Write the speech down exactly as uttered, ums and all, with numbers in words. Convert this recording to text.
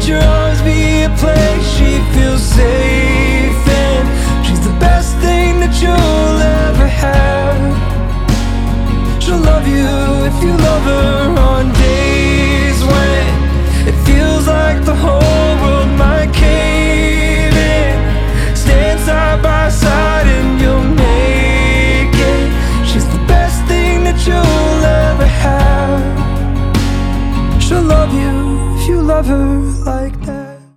let your arms be a place she feels safe in. She's the best thing that you'll ever have. She'll love you if you love her on days when it feels like the whole